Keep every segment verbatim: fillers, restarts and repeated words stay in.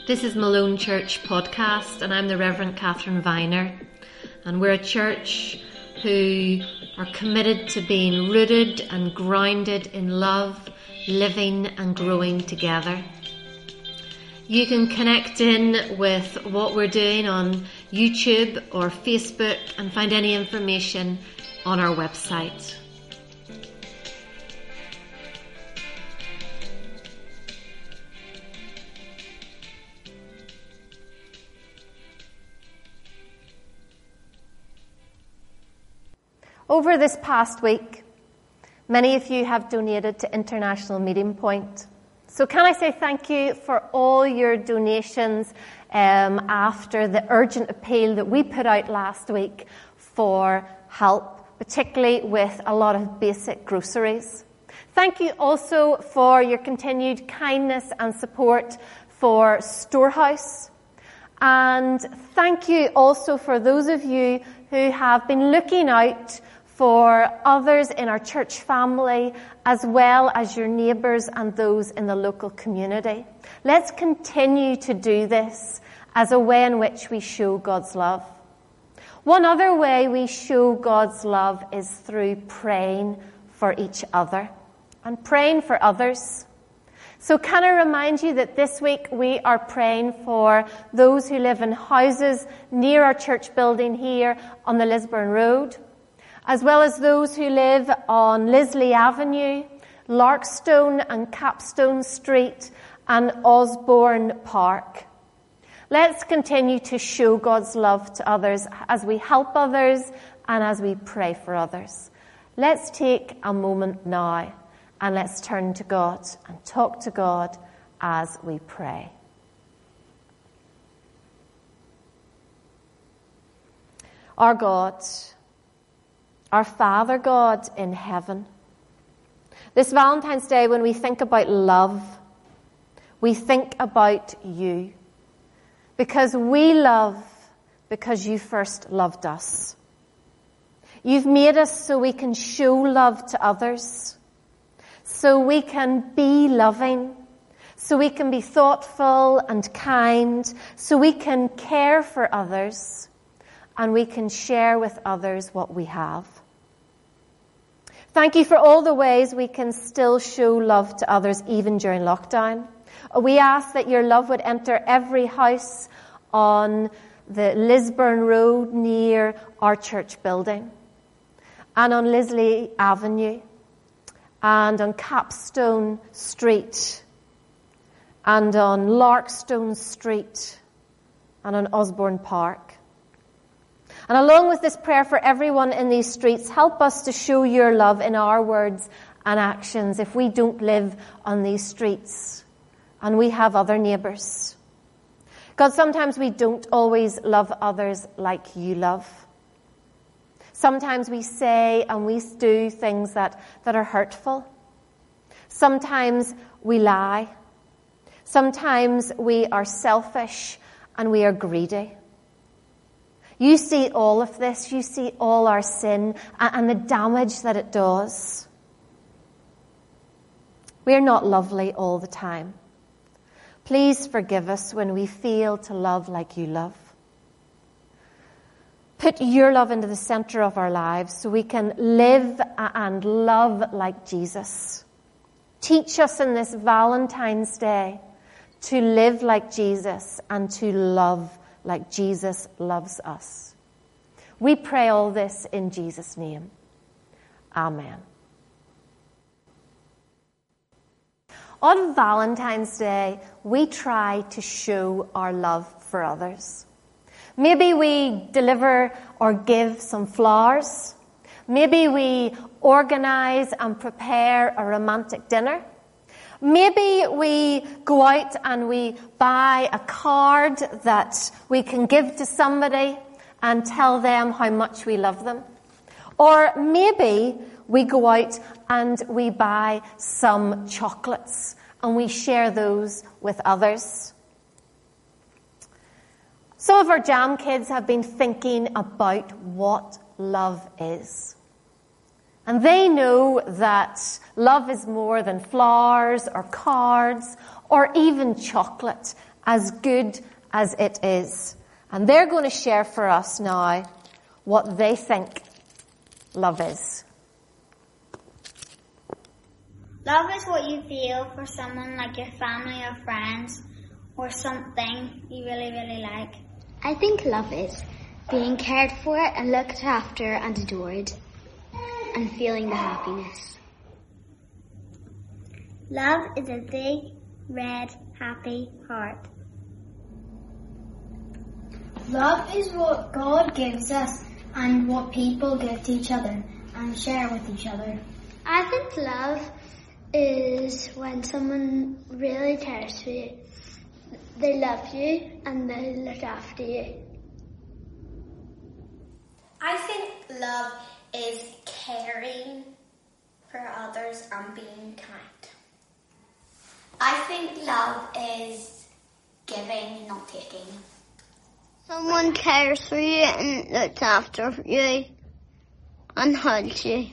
This is Malone Church Podcast, and I'm the Reverend Catherine Viner, and we're a church who are committed to being rooted and grounded in love, living and growing together. You can connect in with what we're doing on YouTube or Facebook and find any information on our website. Over this past week, many of you have donated to International Meeting Point. So can I say thank you for all your donations um, after the urgent appeal that we put out last week for help, particularly with a lot of basic groceries. Thank you also for your continued kindness and support for Storehouse. And thank you also for those of you who have been looking out for others in our church family, as well as your neighbours and those in the local community. Let's continue to do this as a way in which we show God's love. One other way we show God's love is through praying for each other and praying for others. So can I remind you that this week we are praying for those who live in houses near our church building here on the Lisburn Road, as well as those who live on Lisley Avenue, Larkstone and Capstone Street, and Osborne Park. Let's continue to show God's love to others as we help others and as we pray for others. Let's take a moment now and let's turn to God and talk to God as we pray. Our God, our Father God in heaven, this Valentine's Day, when we think about love, we think about you. Because we love because you first loved us. You've made us so we can show love to others, so we can be loving, so we can be thoughtful and kind, so we can care for others, and we can share with others what we have. Thank you for all the ways we can still show love to others even during lockdown. We ask that your love would enter every house on the Lisburn Road near our church building, and on Lisley Avenue, and on Capstone Street, and on Larkstone Street, and on Osborne Park. And along with this prayer for everyone in these streets, help us to show your love in our words and actions if we don't live on these streets and we have other neighbours. God, sometimes we don't always love others like you love. Sometimes we say and we do things that, that are hurtful. Sometimes we lie. Sometimes we are selfish and we are greedy. You see all of this. You see all our sin and the damage that it does. We are not lovely all the time. Please forgive us when we fail to love like you love. Put your love into the center of our lives so we can live and love like Jesus. Teach us in this Valentine's Day to live like Jesus and to love like Jesus loves us. We pray all this in Jesus' name. Amen. On Valentine's Day, we try to show our love for others. Maybe we deliver or give some flowers. Maybe we organize and prepare a romantic dinner. Maybe we go out and we buy a card that we can give to somebody and tell them how much we love them. Or maybe we go out and we buy some chocolates and we share those with others. Some of our Jam kids have been thinking about what love is. And they know that love is more than flowers or cards or even chocolate as good as it is. And they're going to share for us now what they think love is. Love is what you feel for someone like your family or friends, or something you really, really like. I think love is being cared for and looked after and adored, and feeling the happiness. Love is a big, red, happy heart. Love is what God gives us and what people give to each other and share with each other. I think love is when someone really cares for you. They love you and they look after you. I think love is caring for others and being kind. I think love is giving, not taking. Someone cares for you and looks after you and hugs you.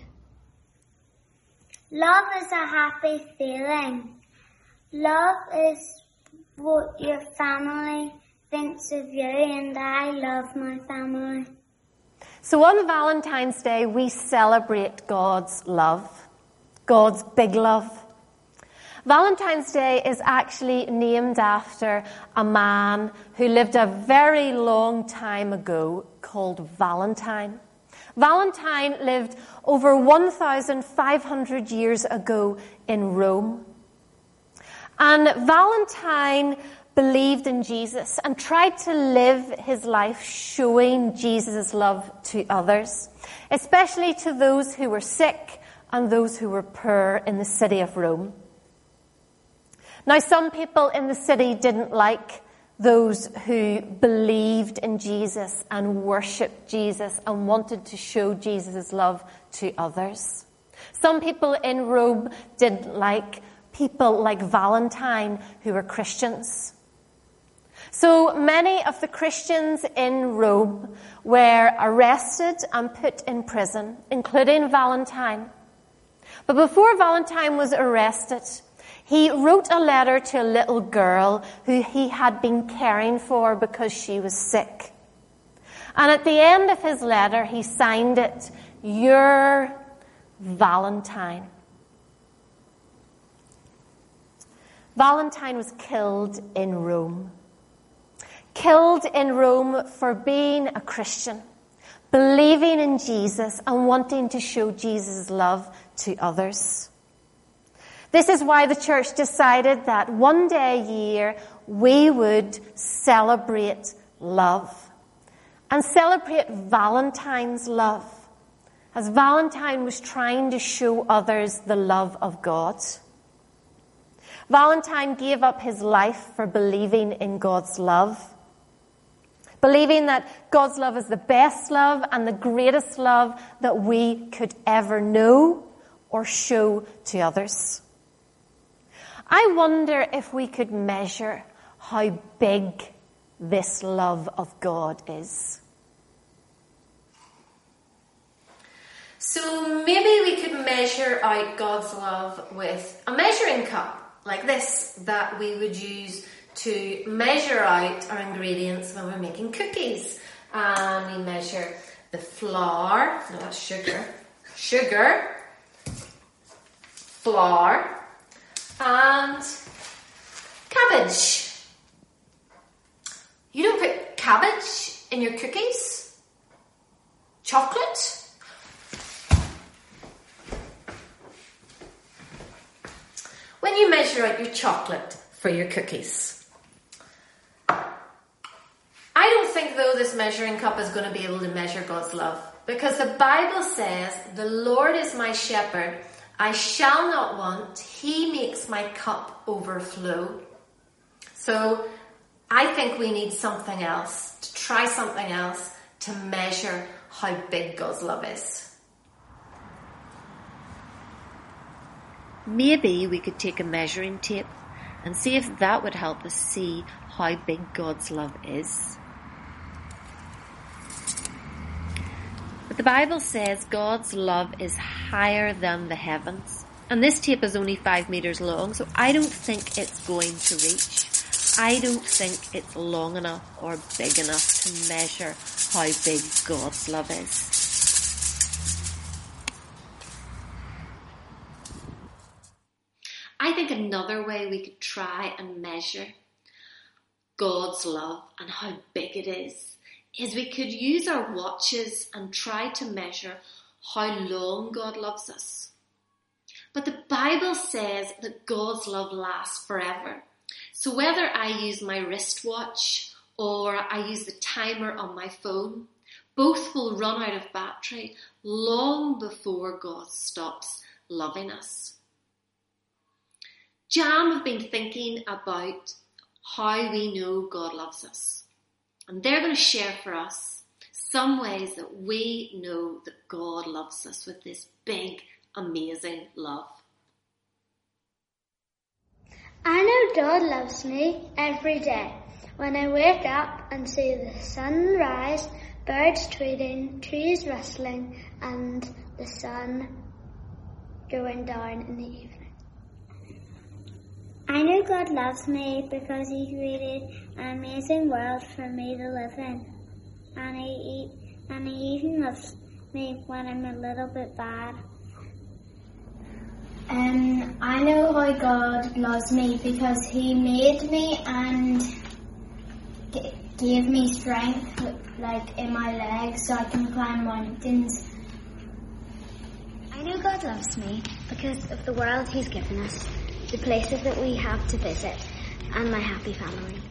Love is a happy feeling. Love is what your family thinks of you, and I love my family. So on Valentine's Day, we celebrate God's love, God's big love. Valentine's Day is actually named after a man who lived a very long time ago called Valentine. Valentine lived over one thousand five hundred years ago in Rome. And Valentine believed in Jesus and tried to live his life showing Jesus' love to others, especially to those who were sick and those who were poor in the city of Rome. Now, some people in the city didn't like those who believed in Jesus and worshipped Jesus and wanted to show Jesus' love to others. Some people in Rome didn't like people like Valentine who were Christians. So many of the Christians in Rome were arrested and put in prison, including Valentine. But before Valentine was arrested, he wrote a letter to a little girl who he had been caring for because she was sick. And at the end of his letter, he signed it, "Your Valentine." Valentine was killed in Rome. Killed in Rome for being a Christian, believing in Jesus and wanting to show Jesus' love to others. This is why the church decided that one day a year we would celebrate love and celebrate Valentine's love, as Valentine was trying to show others the love of God. Valentine gave up his life for believing in God's love, believing that God's love is the best love and the greatest love that we could ever know or show to others. I wonder if we could measure how big this love of God is. So maybe we could measure out God's love with a measuring cup like this that we would use to measure out our ingredients when we're making cookies. And we measure the flour, no, that's sugar, sugar, flour, and cabbage. You don't put cabbage in your cookies? Chocolate? When you measure out your chocolate for your cookies, I don't think, though, this measuring cup is going to be able to measure God's love, because the Bible says, "The Lord is my shepherd, I shall not want. He makes my cup overflow." So I think we need something else, to try something else to measure how big God's love is. Maybe we could take a measuring tape and see if that would help us see how big God's love is. But the Bible says God's love is higher than the heavens. And this tape is only five meters long, so I don't think it's going to reach. I don't think it's long enough or big enough to measure how big God's love is. I think another way we could try and measure God's love and how big it is, is we could use our watches and try to measure how long God loves us. But the Bible says that God's love lasts forever. So whether I use my wristwatch or I use the timer on my phone, both will run out of battery long before God stops loving us. Jam have been thinking about how we know God loves us. And they're going to share for us some ways that we know that God loves us with this big, amazing love. I know God loves me every day. When I wake up and see the sun rise, birds tweeting, trees rustling, and the sun going down in the evening. I know God loves me because He created an amazing world for me to live in. And He, and he even loves me when I'm a little bit bad. Um, I know how God loves me because He made me and g- gave me strength, like in my legs, so I can climb mountains. I know God loves me because of the world He's given us, the places that we have to visit, and my happy family.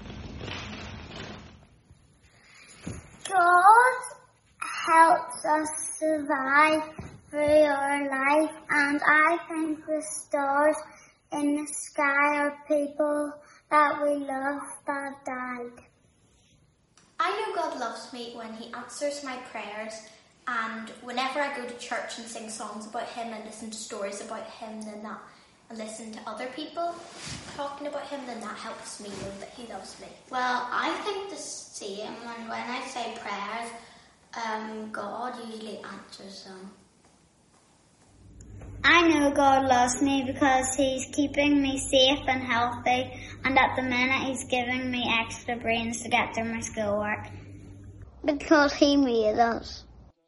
God helps us survive through our life, and I think the stars in the sky are people that we love that have died. I know God loves me when He answers my prayers, and whenever I go to church and sing songs about Him and listen to stories about Him, then that and listen to other people talking about Him, then that helps me know that He loves me. Well, I think the same, and when I say prayers, um, God usually answers them. I know God loves me because He's keeping me safe and healthy, and at the minute He's giving me extra brains to get through my schoolwork. Because He made us.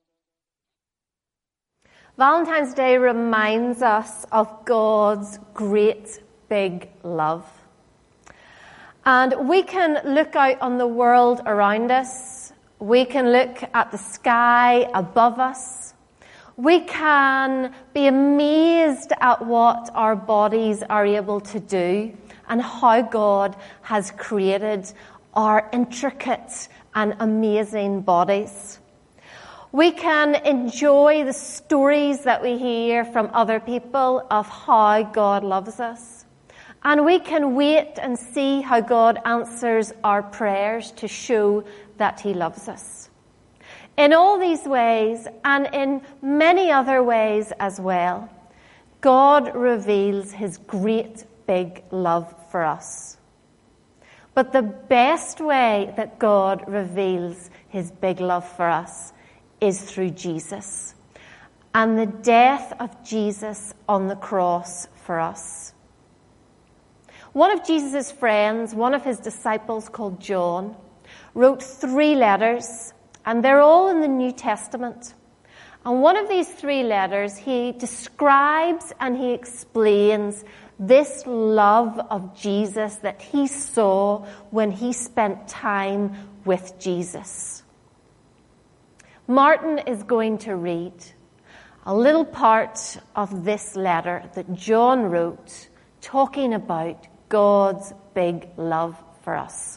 Valentine's Day reminds us of God's great big love. And we can look out on the world around us. We can look at the sky above us. We can be amazed at what our bodies are able to do and how God has created our intricate and amazing bodies. We can enjoy the stories that we hear from other people of how God loves us. And we can wait and see how God answers our prayers to show that He loves us. In all these ways, and in many other ways as well, God reveals His great big love for us. But the best way that God reveals His big love for us is through Jesus and the death of Jesus on the cross for us. One of Jesus' friends, one of His disciples called John, wrote three letters, and they're all in the New Testament. And one of these three letters, he describes and he explains this love of Jesus that he saw when he spent time with Jesus. Martin is going to read a little part of this letter that John wrote talking about God's big love for us.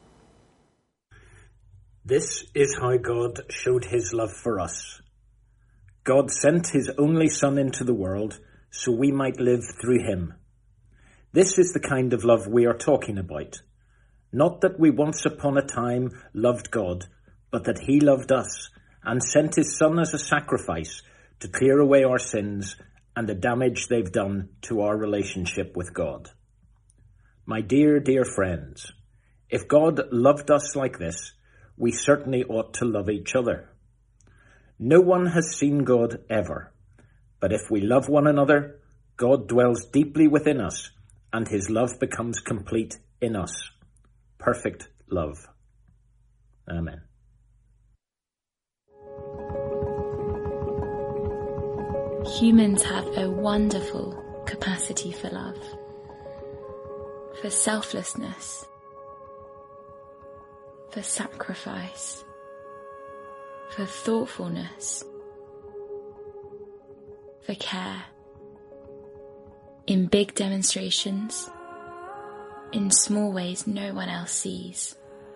This is how God showed His love for us. God sent His only Son into the world so we might live through Him. This is the kind of love we are talking about. Not that we once upon a time loved God, but that He loved us and sent His Son as a sacrifice to clear away our sins and the damage they've done to our relationship with God. My dear, dear friends, if God loved us like this, we certainly ought to love each other. No one has seen God ever, but if we love one another, God dwells deeply within us, and His love becomes complete in us. perfect love. Amen. Humans have a wonderful capacity for love, for selflessness, for sacrifice, for thoughtfulness, for care, in big demonstrations, in small ways no one else sees.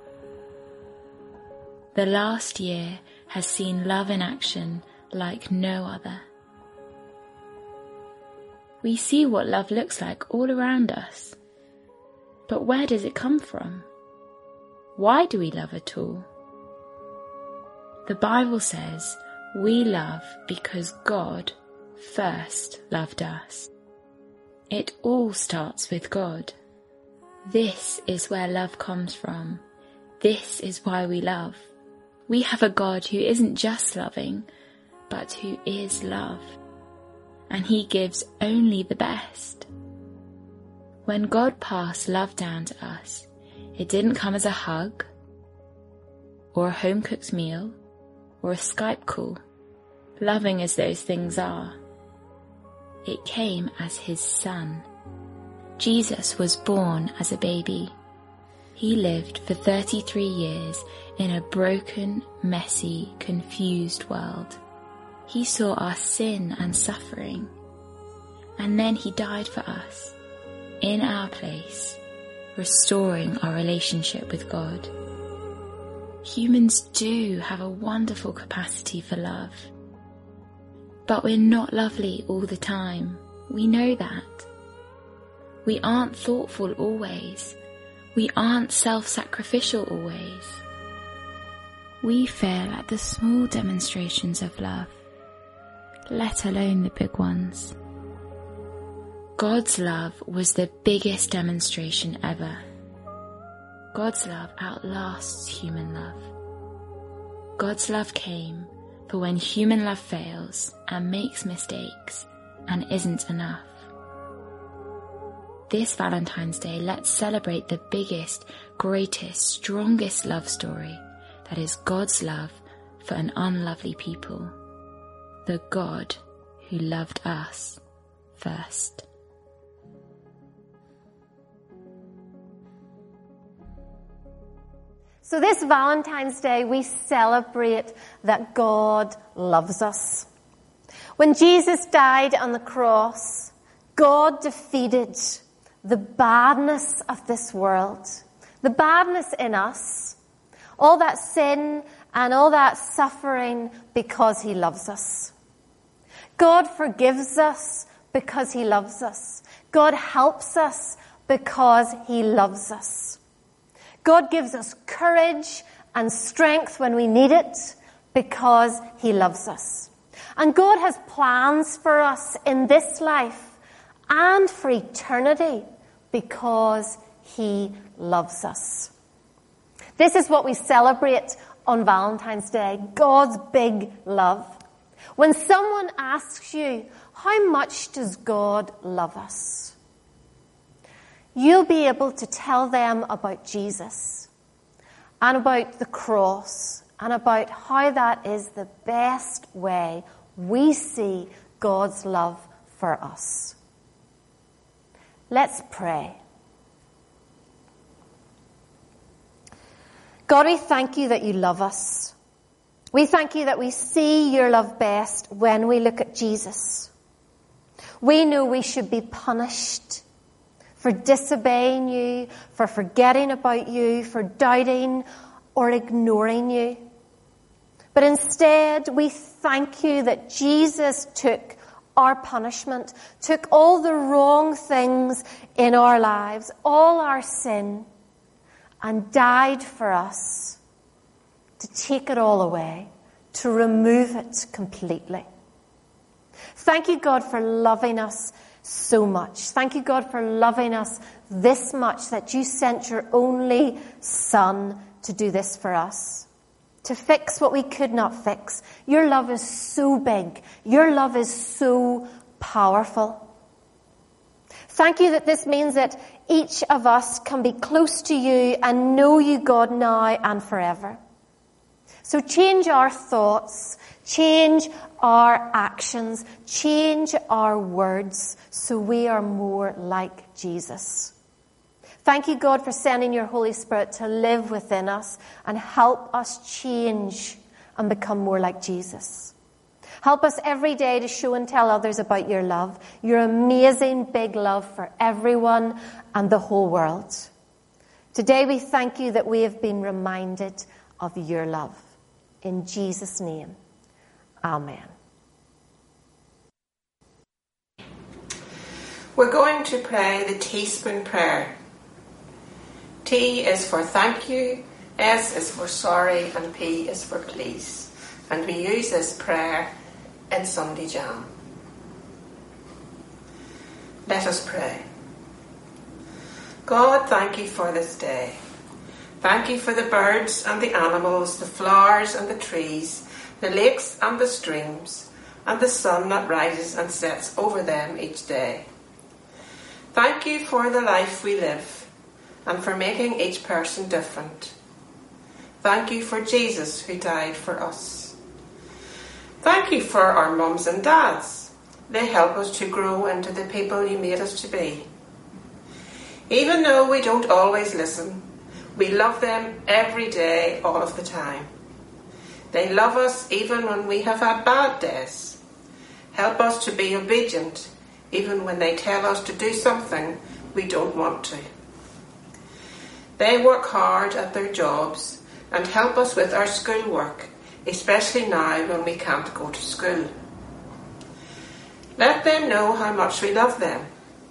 The last year has seen love in action like no other. We see what love looks like all around us. But where does it come from? Why do we love at all? The Bible says we love because God first loved us. It all starts with God. This is where love comes from. This is why we love. We have a God who isn't just loving, but who is love. And he gives only the best. When God passed love down to us, it didn't come as a hug, or a home-cooked meal, or a Skype call, loving as those things are. It came as his son. Jesus was born as a baby. He lived for thirty-three years in a broken, messy, confused world. He saw our sin and suffering, and then he died for us, in our place, restoring our relationship with God. Humans do have a wonderful capacity for love, but we're not lovely all the time. We know that. We aren't thoughtful always. We aren't self-sacrificial always. We fail at the small demonstrations of love, let alone the big ones. God's love was the biggest demonstration ever. God's love outlasts human love. God's love came for when human love fails and makes mistakes and isn't enough. This Valentine's Day, let's celebrate the biggest, greatest, strongest love story that is God's love for an unlovely people. The God who loved us first. So this Valentine's Day, we celebrate that God loves us. When Jesus died on the cross, God defeated the badness of this world, the badness in us, all that sin and all that suffering, because he loves us. God forgives us because he loves us. God helps us because he loves us. God gives us courage and strength when we need it because he loves us. And God has plans for us in this life and for eternity because he loves us. This is what we celebrate on Valentine's Day, God's big love. When someone asks you, how much does God love us? You'll be able to tell them about Jesus and about the cross and about how that is the best way we see God's love for us. Let's pray. God, we thank you that you love us. We thank you that we see your love best when we look at Jesus. We know we should be punished for disobeying you, for forgetting about you, for doubting or ignoring you. But instead, we thank you that Jesus took our punishment, took all the wrong things in our lives, all our sin, and died for us to take it all away, to remove it completely. Thank you, God, for loving us so much. Thank you, God, for loving us this much that you sent your only Son to do this for us, to fix what we could not fix. Your love is so big. Your love is so powerful. Thank you that this means that each of us can be close to you and know you, God, now and forever. So change our thoughts, change our actions, change our words so we are more like Jesus. Thank you, God, for sending your Holy Spirit to live within us and help us change and become more like Jesus. Help us every day to show and tell others about your love, your amazing big love for everyone and the whole world. Today we thank you that we have been reminded of your love. In Jesus' name, amen. We're going to pray the teaspoon prayer. T is for thank you, S is for sorry, and P is for please. And we use this prayer in Sunday Jam. Let us pray. God, thank you for this day. Thank you for the birds and the animals, the flowers and the trees, the lakes and the streams, and the sun that rises and sets over them each day. Thank you for the life we live and for making each person different. Thank you for Jesus who died for us. Thank you for our mums and dads. They help us to grow into the people you made us to be. Even though we don't always listen, we love them every day, all of the time. They love us even when we have had bad days. Help us to be obedient even when they tell us to do something we don't want to. They work hard at their jobs and help us with our schoolwork, especially now when we can't go to school. Let them know how much we love them.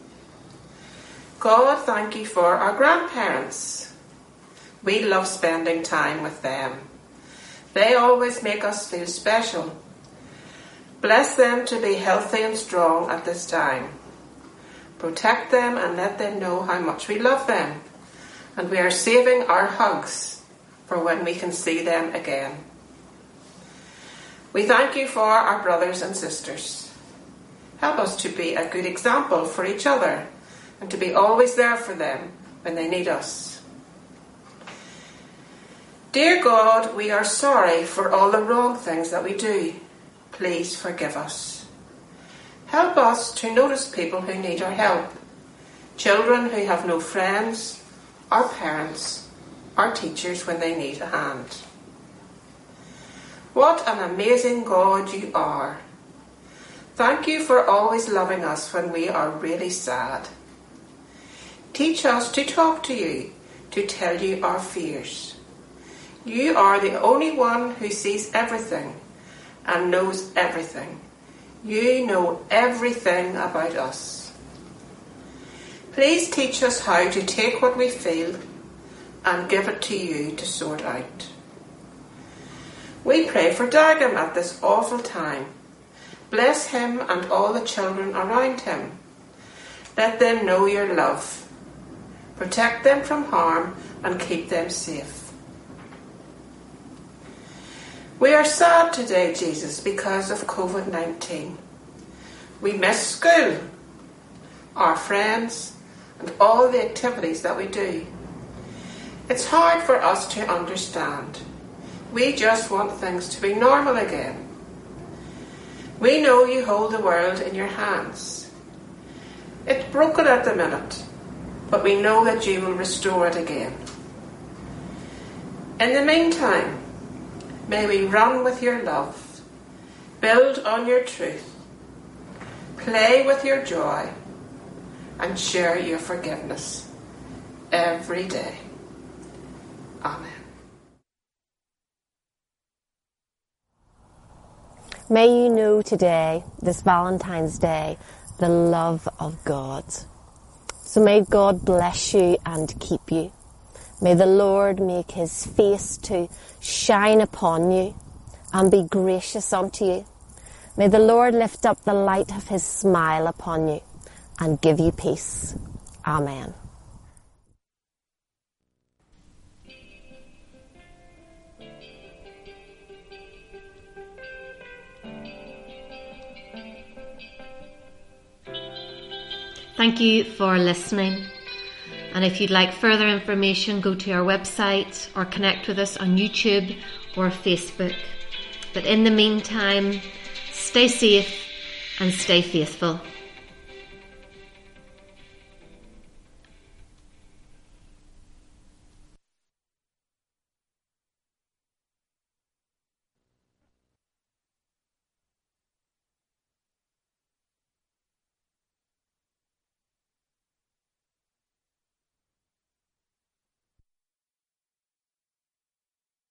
God, thank you for our grandparents. We love spending time with them. They always make us feel special. Bless them to be healthy and strong at this time. Protect them and let them know how much we love them. And we are saving our hugs for when we can see them again. We thank you for our brothers and sisters. Help us to be a good example for each other and to be always there for them when they need us. Dear God, we are sorry for all the wrong things that we do. Please forgive us. Help us to notice people who need our help. Children who have no friends, our parents, our teachers when they need a hand. What an amazing God you are. Thank you for always loving us when we are really sad. Teach us to talk to you, to tell you our fears. You are the only one who sees everything and knows everything. You know everything about us. Please teach us how to take what we feel and give it to you to sort out. We pray for Dagan at this awful time. Bless him and all the children around him. Let them know your love. Protect them from harm and keep them safe. We are sad today, Jesus, because of covid nineteen. We miss school, our friends, and all the activities that we do. It's hard for us to understand. We just want things to be normal again. We know you hold the world in your hands. It's broken at the minute, but we know that you will restore it again. In the meantime, may we run with your love, build on your truth, play with your joy, and share your forgiveness every day. Amen. May you know today, this Valentine's Day, the love of God. So may God bless you and keep you. May the Lord make his face to shine upon you and be gracious unto you. May the Lord lift up the light of his smile upon you and give you peace. Amen. Thank you for listening. And if you'd like further information, go to our website or connect with us on YouTube or Facebook. But in the meantime, stay safe and stay faithful.